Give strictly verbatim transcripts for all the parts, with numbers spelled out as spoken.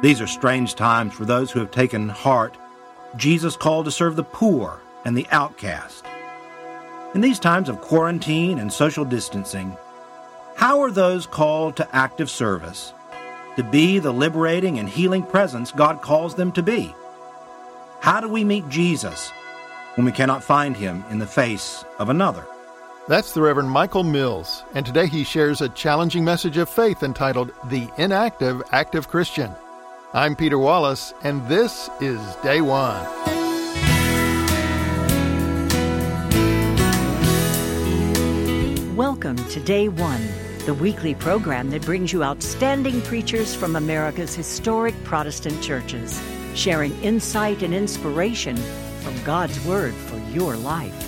These are strange times for those who have taken heart Jesus called to serve the poor and the outcast. In these times of quarantine and social distancing, how are those called to active service to be the liberating and healing presence God calls them to be? How do we meet Jesus when we cannot find him in the face of another? That's the Reverend Michael Mills, and today he shares a challenging message of faith entitled The Inactive Active Christian. I'm Peter Wallace, and this is Day One. Welcome to Day One, the weekly program that brings you outstanding preachers from America's historic Protestant churches, sharing insight and inspiration from God's Word for your life.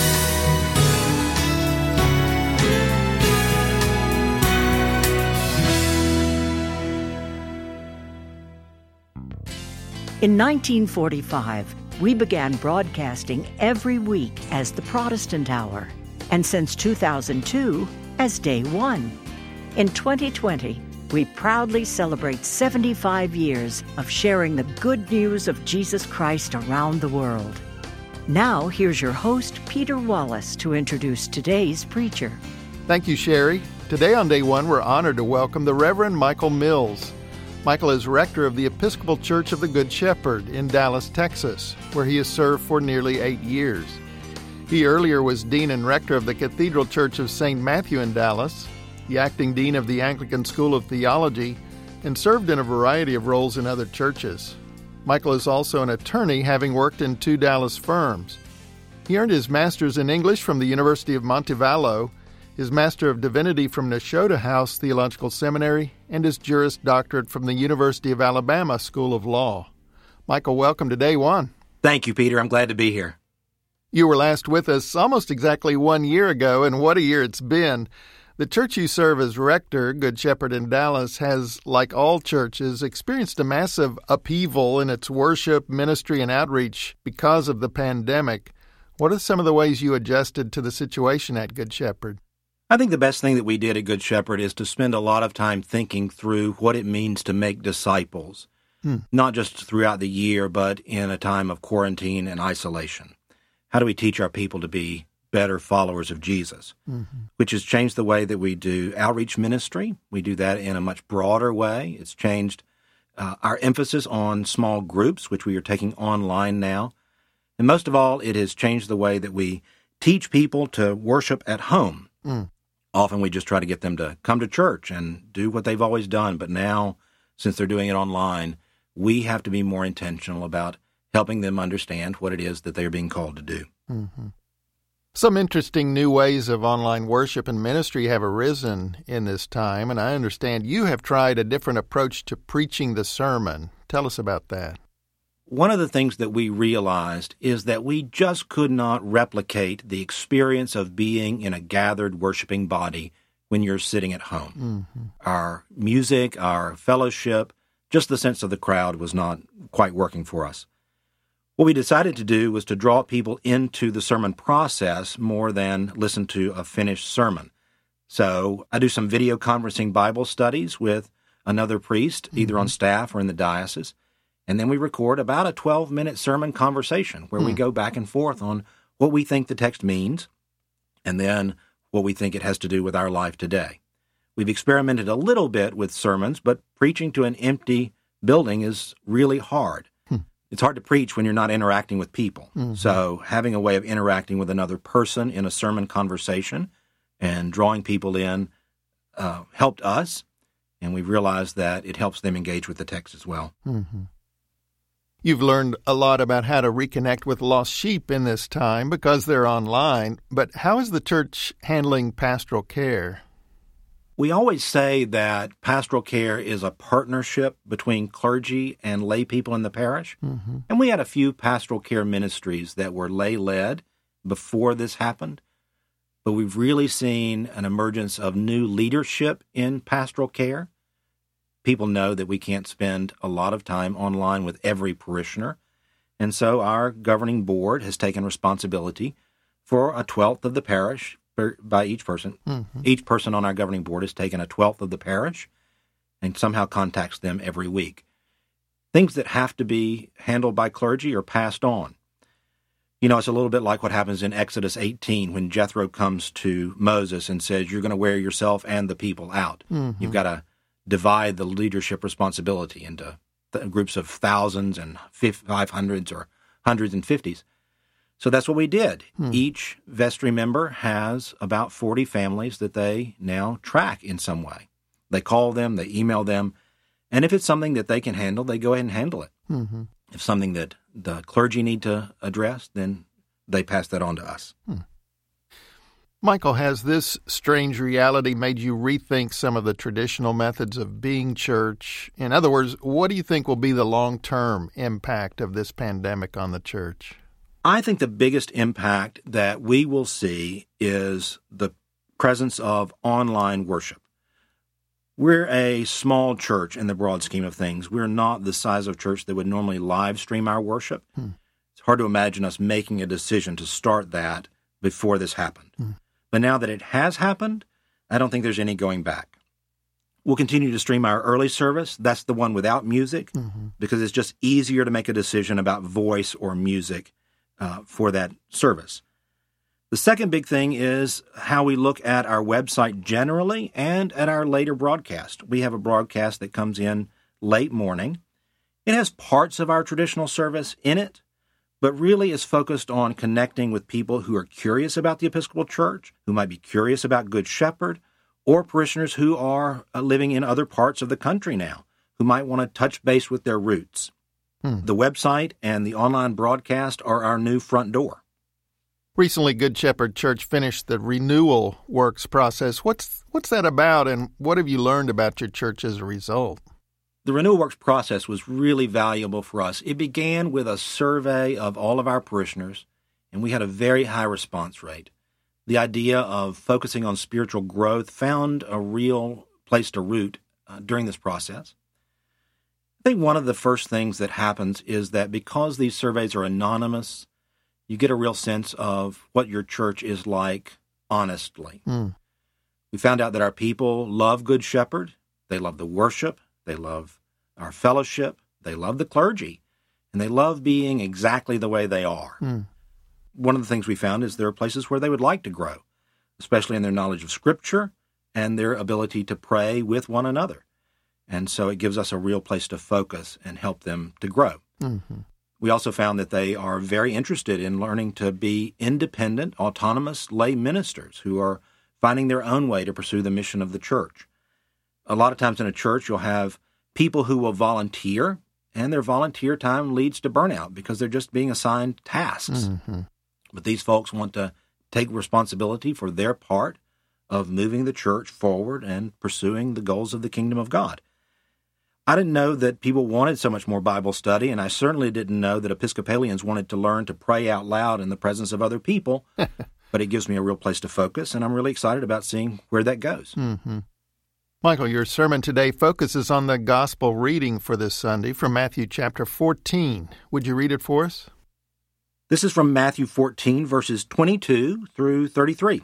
In nineteen forty-five, we began broadcasting every week as the Protestant Hour, and since two thousand two, as Day One. In twenty twenty, we proudly celebrate seventy-five years of sharing the good news of Jesus Christ around the world. Now, here's your host, Peter Wallace, to introduce today's preacher. Thank you, Sherry. Today on Day One, we're honored to welcome the Reverend Michael Mills. Michael is rector of the Episcopal Church of the Good Shepherd in Dallas, Texas, where he has served for nearly eight years. He earlier was dean and rector of the Cathedral Church of Saint Matthew in Dallas, the acting dean of the Anglican School of Theology, and served in a variety of roles in other churches. Michael is also an attorney, having worked in two Dallas firms. He earned his master's in English from the University of Montevallo, his Master of Divinity from Nashotah House Theological Seminary, and his Juris Doctorate from the University of Alabama School of Law. Michael, welcome to Day One. Thank you, Peter. I'm glad to be here. You were last with us almost exactly one year ago, and what a year it's been. The church you serve as rector, Good Shepherd in Dallas, has, like all churches, experienced a massive upheaval in its worship, ministry, and outreach because of the pandemic. What are some of the ways you adjusted to the situation at Good Shepherd? I think the best thing that we did at Good Shepherd is to spend a lot of time thinking through what it means to make disciples, hmm. not just throughout the year, but in a time of quarantine and isolation. How do we teach our people to be better followers of Jesus, mm-hmm. which has changed the way that we do outreach ministry. We do that in a much broader way. It's changed uh, our emphasis on small groups, which we are taking online now. And most of all, it has changed the way that we teach people to worship at home. Mm. Often we just try to get them to come to church and do what they've always done. But now, since they're doing it online, we have to be more intentional about helping them understand what it is that they are being called to do. Mm-hmm. Some interesting new ways of online worship and ministry have arisen in this time, and I understand you have tried a different approach to preaching the sermon. Tell us about that. One of the things that we realized is that we just could not replicate the experience of being in a gathered worshiping body when you're sitting at home. Mm-hmm. Our music, our fellowship, just the sense of the crowd was not quite working for us. What we decided to do was to draw people into the sermon process more than listen to a finished sermon. So I do some video conferencing Bible studies with another priest, mm-hmm. either on staff or in the diocese. And then we record about a twelve-minute sermon conversation where mm. we go back and forth on what we think the text means and then what we think it has to do with our life today. We've experimented a little bit with sermons, but preaching to an empty building is really hard. Hmm. It's hard to preach when you're not interacting with people. Mm-hmm. So having a way of interacting with another person in a sermon conversation and drawing people in uh, helped us, and we've realized that it helps them engage with the text as well. Mm-hmm. You've learned a lot about how to reconnect with lost sheep in this time because they're online, but how is the church handling pastoral care? We always say that pastoral care is a partnership between clergy and lay people in the parish, mm-hmm. and we had a few pastoral care ministries that were lay-led before this happened, but we've really seen an emergence of new leadership in pastoral care. People know that we can't spend a lot of time online with every parishioner, and so our governing board has taken responsibility for a twelfth of the parish by each person. Mm-hmm. Each person on our governing board has taken a twelfth of the parish and somehow contacts them every week. things that have to be handled by clergy are passed on. You know, it's a little bit like what happens in Exodus eighteen when Jethro comes to Moses and says, you're going to wear yourself and the people out. Mm-hmm. You've got to divide the leadership responsibility into th- groups of thousands and five hundreds or hundreds and fifties. So that's what we did. Hmm. Each vestry member has about forty families that they now track in some way. They call them, they email them, and if it's something that they can handle, they go ahead and handle it. Mm-hmm. If something that the clergy need to address, then they pass that on to us. Hmm. Michael, has this strange reality made you rethink some of the traditional methods of being church? In other words, what do you think will be the long-term impact of this pandemic on the church? I think the biggest impact that we will see is the presence of online worship. We're a small church in the broad scheme of things. We're not the size of church that would normally live stream our worship. Hmm. It's hard to imagine us making a decision to start that before this happened. Hmm. But now that it has happened, I don't think there's any going back. We'll continue to stream our early service. That's the one without music, mm-hmm. because it's just easier to make a decision about voice or music uh, for that service. The second big thing is how we look at our website generally and at our later broadcast. We have a broadcast that comes in late morning. It has parts of our traditional service in it, but really is focused on connecting with people who are curious about the Episcopal Church, who might be curious about Good Shepherd, or parishioners who are living in other parts of the country now, who might want to touch base with their roots. Hmm. The website and the online broadcast are our new front door. Recently, Good Shepherd Church finished the renewal works process. What's what's that about, and what have you learned about your church as a result? The renewal works process was really valuable for us. It began with a survey of all of our parishioners, and we had a very high response rate. The idea of focusing on spiritual growth found a real place to root uh, during this process. I think one of the first things that happens is that because these surveys are anonymous, you get a real sense of what your church is like honestly. Mm. We found out that our people love Good Shepherd. They love the worship. They love our fellowship. They love the clergy. And they love being exactly the way they are. Mm. One of the things we found is there are places where they would like to grow, especially in their knowledge of Scripture and their ability to pray with one another. And so it gives us a real place to focus and help them to grow. Mm-hmm. We also found that they are very interested in learning to be independent, autonomous lay ministers who are finding their own way to pursue the mission of the church. A lot of times in a church, you'll have people who will volunteer, and their volunteer time leads to burnout because they're just being assigned tasks. Mm-hmm. But these folks want to take responsibility for their part of moving the church forward and pursuing the goals of the kingdom of God. I didn't know that people wanted so much more Bible study, and I certainly didn't know that Episcopalians wanted to learn to pray out loud in the presence of other people, but it gives me a real place to focus, and I'm really excited about seeing where that goes. Mm-hmm. Michael, your sermon today focuses on the gospel reading for this Sunday from Matthew chapter fourteen. Would you read it for us? This is from Matthew fourteen, verses twenty-two through thirty-three.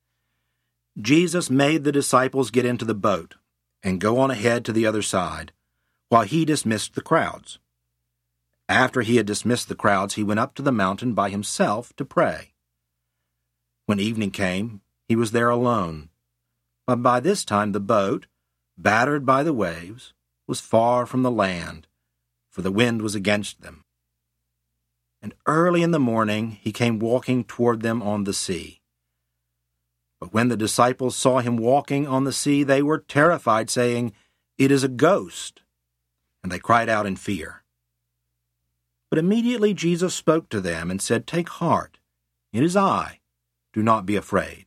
Jesus made the disciples get into the boat and go on ahead to the other side, while he dismissed the crowds. After he had dismissed the crowds, he went up to the mountain by himself to pray. When evening came, he was there alone. But by this time the boat, battered by the waves, was far from the land, for the wind was against them. And early in the morning he came walking toward them on the sea. But when the disciples saw him walking on the sea, they were terrified, saying, "It is a ghost." And they cried out in fear. But immediately Jesus spoke to them and said, "Take heart, it is I. Do not be afraid."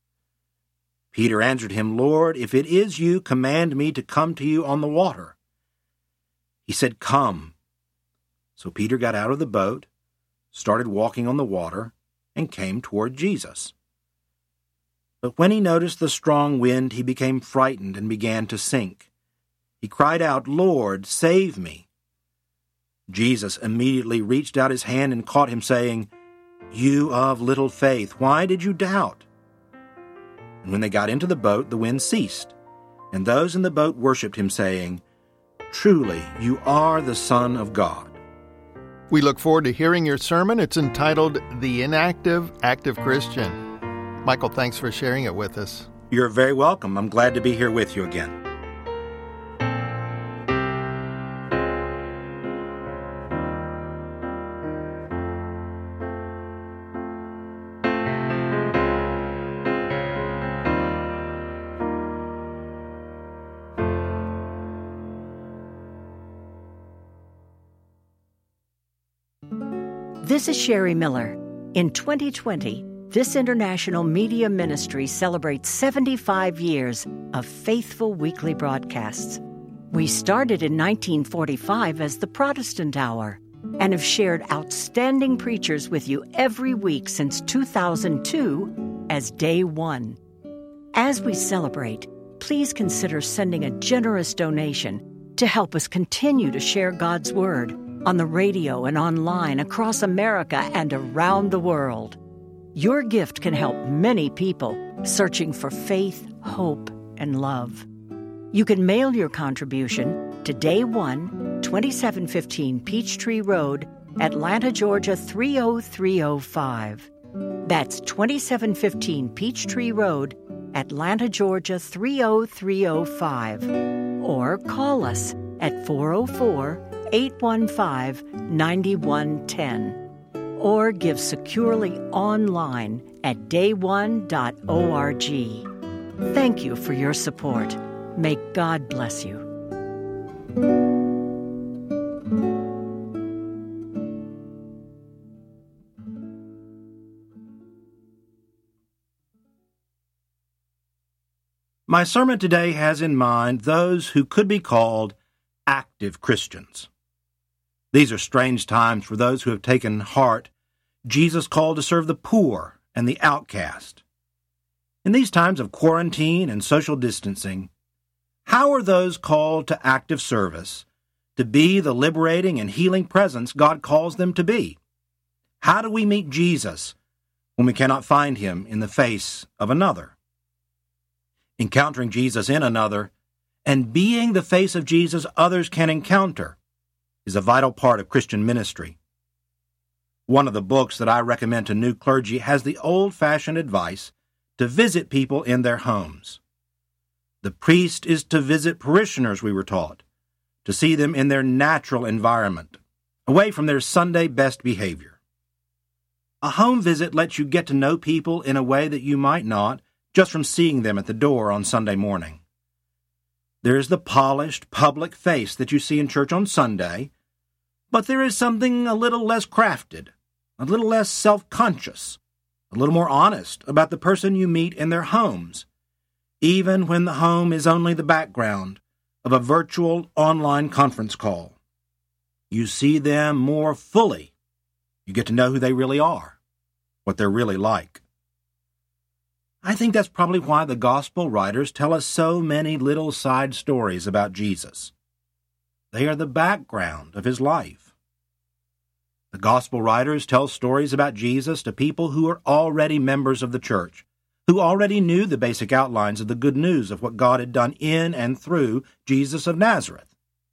Peter answered him, "Lord, if it is you, command me to come to you on the water." He said, "Come." So Peter got out of the boat, started walking on the water, and came toward Jesus. But when he noticed the strong wind, he became frightened and began to sink. He cried out, "Lord, save me." Jesus immediately reached out his hand and caught him, saying, "You of little faith, why did you doubt?" And when they got into the boat, the wind ceased, and those in the boat worshipped him, saying, truly, you are the Son of God. We look forward to hearing your sermon. It's entitled The Inactive, Active Christian. Michael, thanks for sharing it with us. You're very welcome. I'm glad to be here with you again. This is Sherry Miller. In twenty twenty, this international media ministry celebrates seventy-five years of faithful weekly broadcasts. We started in nineteen forty-five as the Protestant Hour and have shared outstanding preachers with you every week since two thousand two as Day One. As we celebrate, please consider sending a generous donation to help us continue to share God's Word on the radio and online across America and around the world. Your gift can help many people searching for faith, hope, and love. You can mail your contribution to Day One, twenty-seven fifteen Peachtree Road, Atlanta, Georgia three oh three oh five. That's twenty-seven fifteen Peachtree Road, Atlanta, Georgia three oh three oh five. Or call us at four oh four, eight one five, nine one one oh or give securely online at day one dot org. Thank you for your support. May God bless you. My sermon today has in mind those who could be called active Christians. These are strange times for those who have taken heart Jesus' call to serve the poor and the outcast. In these times of quarantine and social distancing, how are those called to active service to be the liberating and healing presence God calls them to be? How do we meet Jesus when we cannot find him in the face of another? Encountering Jesus in another and being the face of Jesus others can encounter is a vital part of Christian ministry. One of the books that I recommend to new clergy has the old-fashioned advice to visit people in their homes. The priest is to visit parishioners, we were taught, to see them in their natural environment, away from their Sunday best behavior. A home visit lets you get to know people in a way that you might not just from seeing them at the door on Sunday morning. There is the polished, public face that you see in church on Sunday, but there is something a little less crafted, a little less self-conscious, a little more honest about the person you meet in their homes, even when the home is only the background of a virtual online conference call. You see them more fully. You get to know who they really are, what they're really like. I think that's probably why the gospel writers tell us so many little side stories about Jesus. They are the background of his life. The gospel writers tell stories about Jesus to people who are already members of the church, who already knew the basic outlines of the good news of what God had done in and through Jesus of Nazareth.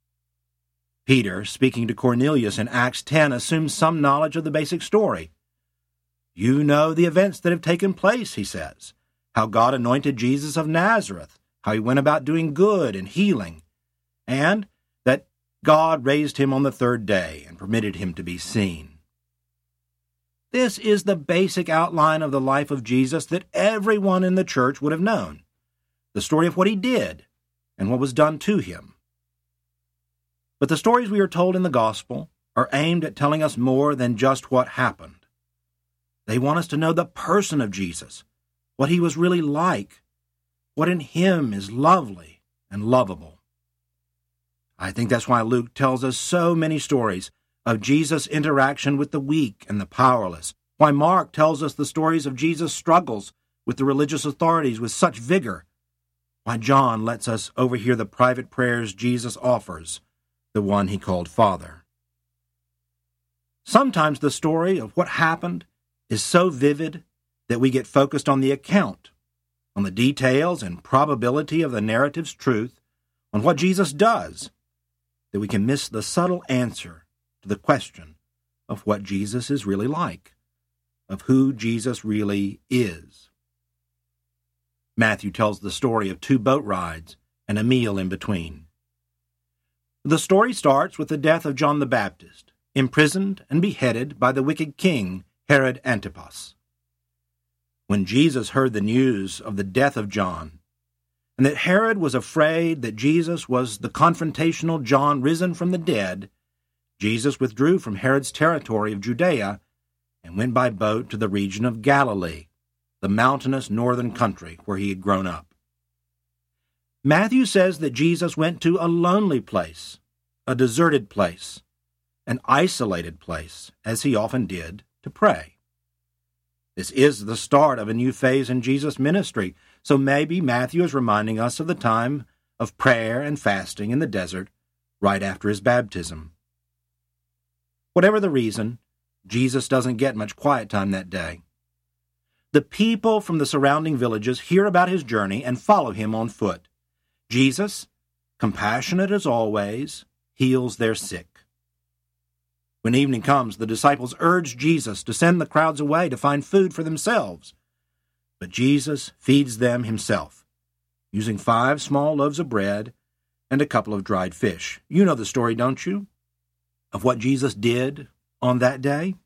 Peter, speaking to Cornelius in Acts ten, assumes some knowledge of the basic story. You know the events that have taken place, he says, how God anointed Jesus of Nazareth, how he went about doing good and healing, and that God raised him on the third day and permitted him to be seen. This is the basic outline of the life of Jesus that everyone in the church would have known, the story of what he did and what was done to him. But the stories we are told in the gospel are aimed at telling us more than just what happened. They want us to know the person of Jesus, what he was really like, what in him is lovely and lovable. I think that's why Luke tells us so many stories of Jesus' interaction with the weak and the powerless, why Mark tells us the stories of Jesus' struggles with the religious authorities with such vigor, why John lets us overhear the private prayers Jesus offers the one he called Father. Sometimes the story of what happened is so vivid that we get focused on the account, on the details and probability of the narrative's truth, on what Jesus does, that we can miss the subtle answer to the question of what Jesus is really like, of who Jesus really is. Matthew tells the story of two boat rides and a meal in between. The story starts with the death of John the Baptist, imprisoned and beheaded by the wicked king Herod Antipas. When Jesus heard the news of the death of John, and that Herod was afraid that Jesus was the confrontational John risen from the dead, Jesus withdrew from Herod's territory of Judea and went by boat to the region of Galilee, the mountainous northern country where he had grown up. Matthew says that Jesus went to a lonely place, a deserted place, an isolated place, as he often did, to pray. This is the start of a new phase in Jesus' ministry, so maybe Matthew is reminding us of the time of prayer and fasting in the desert right after his baptism. Whatever the reason, Jesus doesn't get much quiet time that day. The people from the surrounding villages hear about his journey and follow him on foot. Jesus, compassionate as always, heals their sick. When evening comes, the disciples urge Jesus to send the crowds away to find food for themselves. But Jesus feeds them himself, using five small loaves of bread and a couple of dried fish. You know the story, don't you, of what Jesus did on that day?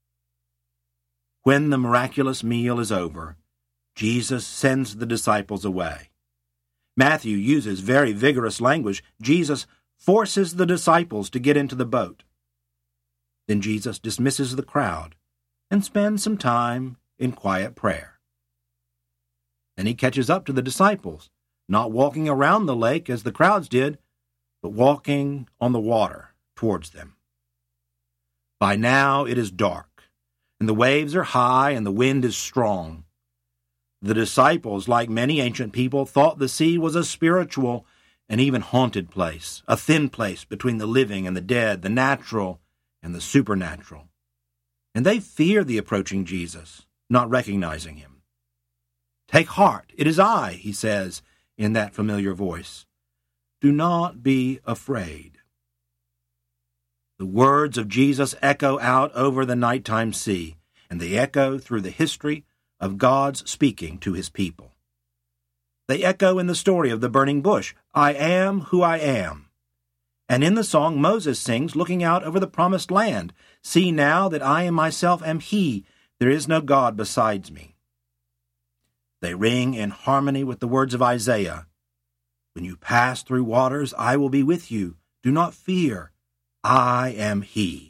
When the miraculous meal is over, Jesus sends the disciples away. Matthew uses very vigorous language. Jesus forces the disciples to get into the boat. Then Jesus dismisses the crowd and spends some time in quiet prayer. Then he catches up to the disciples, not walking around the lake as the crowds did, but walking on the water towards them. By now it is dark, and the waves are high and the wind is strong. The disciples, like many ancient people, thought the sea was a spiritual and even haunted place, a thin place between the living and the dead, the natural and the supernatural. And they fear the approaching Jesus, not recognizing him. "Take heart, it is I," he says in that familiar voice. "Do not be afraid." The words of Jesus echo out over the nighttime sea, and they echo through the history of God's speaking to his people. They echo in the story of the burning bush, "I am who I am." And in the song Moses sings, looking out over the promised land, "See now that I myself am he, there is no God besides me." They ring in harmony with the words of Isaiah, "When you pass through waters, I will be with you. Do not fear, I am he."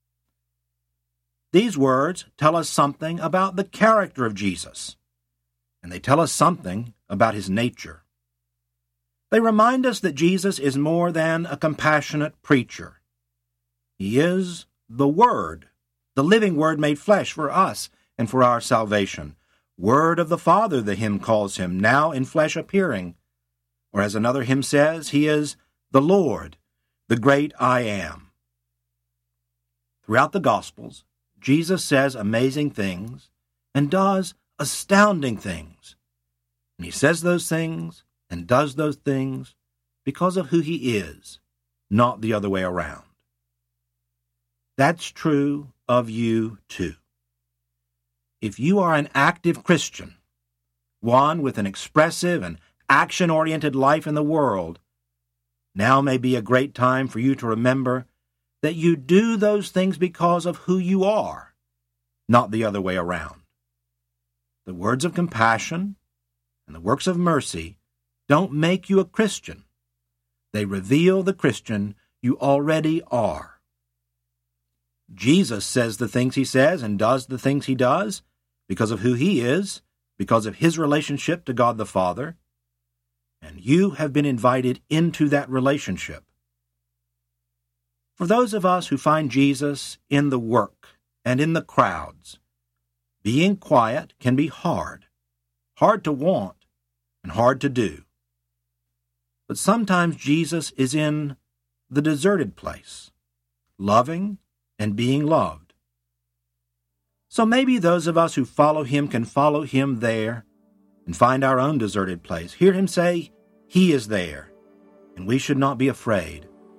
These words tell us something about the character of Jesus, and they tell us something about his nature. They remind us that Jesus is more than a compassionate preacher. He is the Word, the living Word made flesh for us and for our salvation. Word of the Father, the hymn calls him, now in flesh appearing. Or as another hymn says, he is the Lord, the great I Am. Throughout the Gospels, Jesus says amazing things and does astounding things. And he says those things and does those things because of who he is, not the other way around. That's true of you too. If you are an active Christian, one with an expressive and action-oriented life in the world, now may be a great time for you to remember that you do those things because of who you are, not the other way around. The words of compassion and the works of mercy don't make you a Christian. They reveal the Christian you already are. Jesus says the things he says and does the things he does because of who he is, because of his relationship to God the Father, and you have been invited into that relationship. For those of us who find Jesus in the work and in the crowds, being quiet can be hard, hard to want and hard to do. But sometimes Jesus is in the deserted place, loving and being loved. So maybe those of us who follow him can follow him there and find our own deserted place. Hear him say he is there, and we should not be afraid.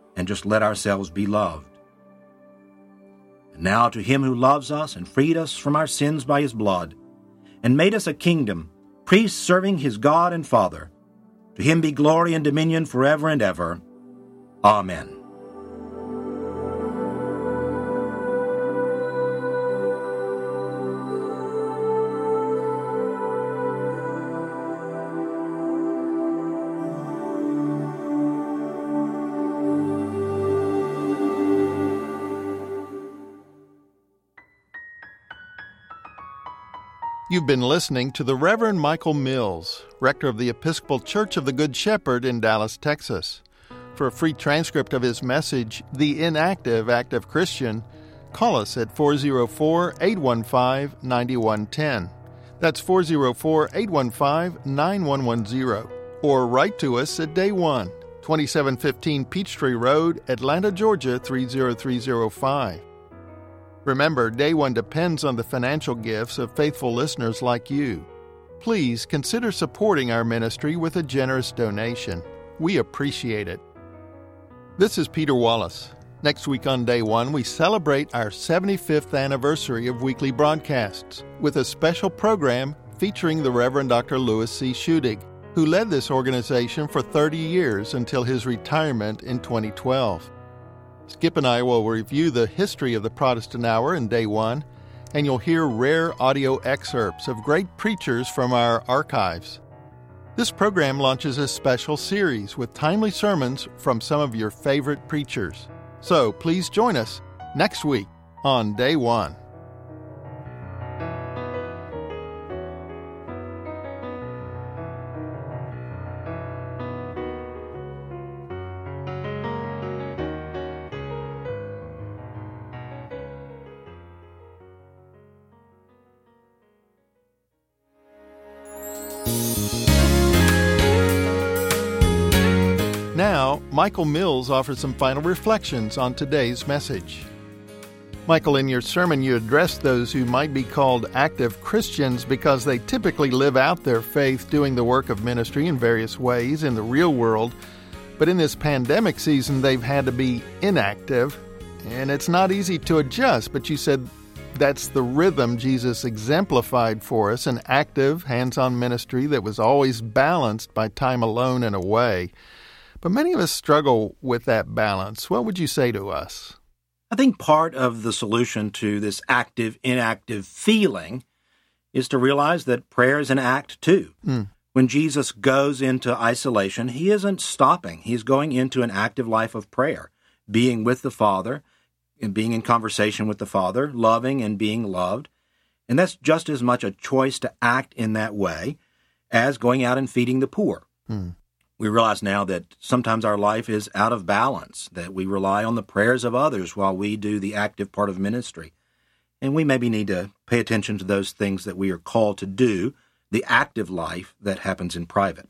and just let ourselves be loved. And now to him who loves us and freed us from our sins by his blood, and made us a kingdom, priests serving his God and Father, to him be glory and dominion forever and ever. Amen. You've been listening to the Reverend Michael Mills, rector of the Episcopal Church of the Good Shepherd in Dallas, Texas. For a free transcript of his message, The Inactive Active Christian, call us at four oh four, eight one five, nine one one zero. That's four oh four, eight one five, nine one one zero. Or write to us at Day One, twenty-seven fifteen Peachtree Road, Atlanta, Georgia, three oh three oh five. Remember, Day One depends on the financial gifts of faithful listeners like you. Please consider supporting our ministry with a generous donation. We appreciate it. This is Peter Wallace. Next week on Day One, we celebrate our seventy-fifth anniversary of weekly broadcasts with a special program featuring the Reverend Doctor Louis C. Schudig, who led this organization for thirty years until his retirement in twenty twelve. Skip and I will review the history of the Protestant Hour in Day One, and you'll hear rare audio excerpts of great preachers from our archives. This program launches a special series with timely sermons from some of your favorite preachers. So please join us next week on Day One. Now, Michael Mills offers some final reflections on today's message. Michael, in your sermon, you addressed those who might be called active Christians because they typically live out their faith doing the work of ministry in various ways in the real world. But in this pandemic season, they've had to be inactive, and it's not easy to adjust. But you said that's the rhythm Jesus exemplified for us, an active, hands-on ministry that was always balanced by time alone and away. But many of us struggle with that balance. What would you say to us? I think part of the solution to this active-inactive feeling is to realize that prayer is an act too. Mm. When Jesus goes into isolation, he isn't stopping. He's going into an active life of prayer, being with the Father, and being in conversation with the Father, loving and being loved. And that's just as much a choice to act in that way as going out and feeding the poor. Mm. We realize now that sometimes our life is out of balance, that we rely on the prayers of others while we do the active part of ministry. And we maybe need to pay attention to those things that we are called to do, the active life that happens in private.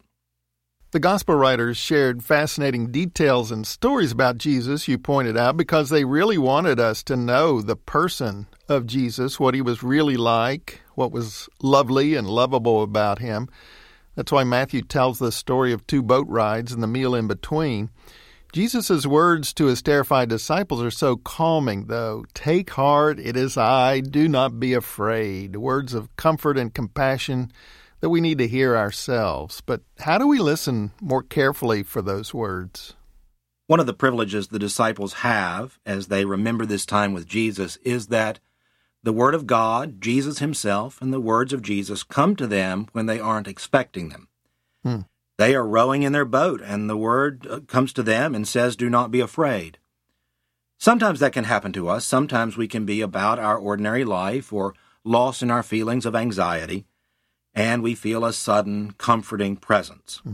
The gospel writers shared fascinating details and stories about Jesus, you pointed out, because they really wanted us to know the person of Jesus, what he was really like, what was lovely and lovable about him. That's why Matthew tells the story of two boat rides and the meal in between. Jesus' words to his terrified disciples are so calming, though. Take heart, it is I, do not be afraid. Words of comfort and compassion that we need to hear ourselves. But how do we listen more carefully for those words? One of the privileges the disciples have as they remember this time with Jesus is that the Word of God, Jesus himself, and the words of Jesus come to them when they aren't expecting them. Hmm. They are rowing in their boat, and the Word comes to them and says, do not be afraid. Sometimes that can happen to us. Sometimes we can be about our ordinary life or lost in our feelings of anxiety, and we feel a sudden, comforting presence. Hmm.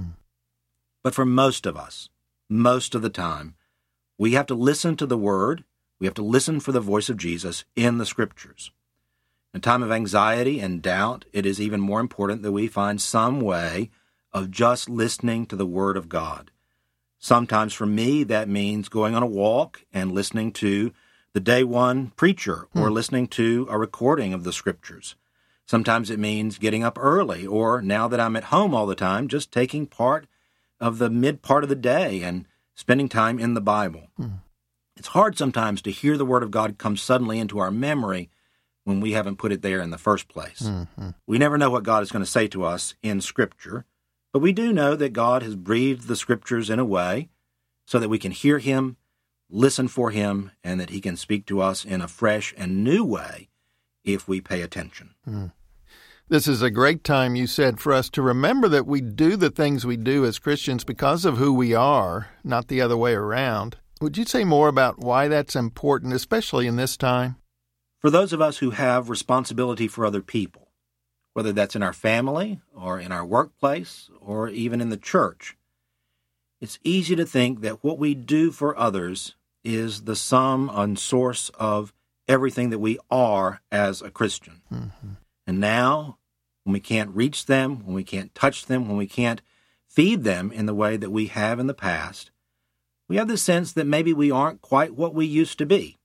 But for most of us, most of the time, we have to listen to the Word. We have to listen for the voice of Jesus in the Scriptures. In a time of anxiety and doubt, it is even more important that we find some way of just listening to the Word of God. Sometimes for me, that means going on a walk and listening to the Day One preacher or hmm. listening to a recording of the Scriptures. Sometimes it means getting up early, or now that I'm at home all the time, just taking part of the mid part of the day and spending time in the Bible. Hmm. It's hard sometimes to hear the Word of God come suddenly into our memory when we haven't put it there in the first place. Mm-hmm. We never know what God is going to say to us in Scripture, but we do know that God has breathed the Scriptures in a way so that we can hear Him, listen for Him, and that He can speak to us in a fresh and new way if we pay attention. Mm. This is a great time, you said, for us to remember that we do the things we do as Christians because of who we are, not the other way around. Would you say more about why that's important, especially in this time? For those of us who have responsibility for other people, whether that's in our family or in our workplace or even in the church, it's easy to think that what we do for others is the sum and source of everything that we are as a Christian. Mm-hmm. And now, when we can't reach them, when we can't touch them, when we can't feed them in the way that we have in the past, we have the sense that maybe we aren't quite what we used to be.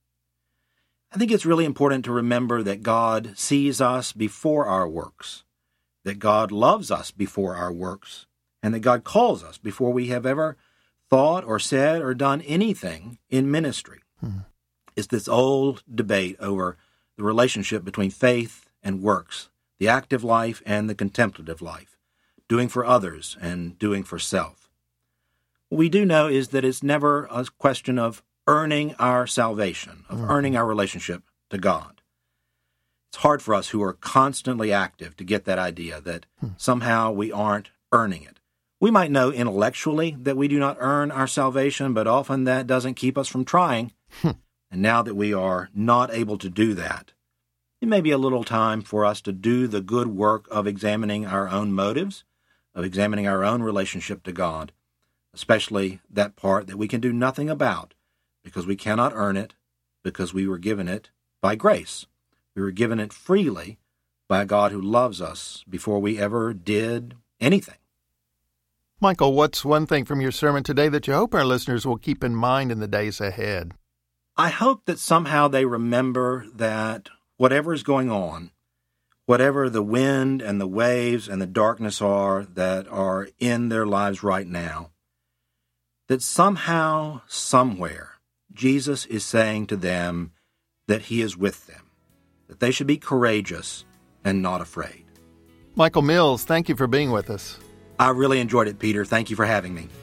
I think it's really important to remember that God sees us before our works, that God loves us before our works, and that God calls us before we have ever thought or said or done anything in ministry. Hmm. It's this old debate over the relationship between faith and works, the active life and the contemplative life, doing for others and doing for self. What we do know is that it's never a question of earning our salvation, of mm. earning our relationship to God. It's hard for us who are constantly active to get that idea that mm. somehow we aren't earning it. We might know intellectually that we do not earn our salvation, but often that doesn't keep us from trying. and now that we are not able to do that, it may be a little time for us to do the good work of examining our own motives, of examining our own relationship to God, especially that part that we can do nothing about because we cannot earn it, because we were given it by grace. We were given it freely by a God who loves us before we ever did anything. Michael, what's one thing from your sermon today that you hope our listeners will keep in mind in the days ahead? I hope that somehow they remember that whatever is going on, whatever the wind and the waves and the darkness are that are in their lives right now, that somehow, somewhere, Jesus is saying to them that He is with them, that they should be courageous and not afraid. Michael Mills, thank you for being with us. I really enjoyed it, Peter. Thank you for having me.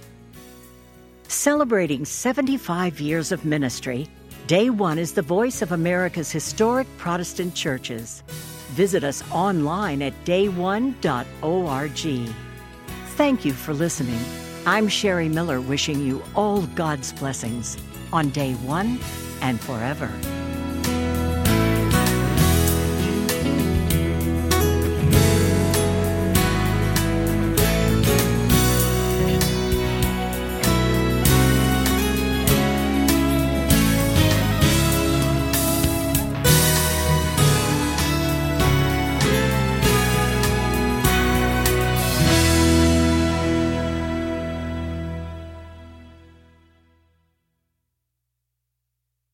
Celebrating seventy-five years of ministry, Day One is the voice of America's historic Protestant churches. Visit us online at day one dot org. Thank you for listening. I'm Sherry Miller wishing you all God's blessings on Day One and forever.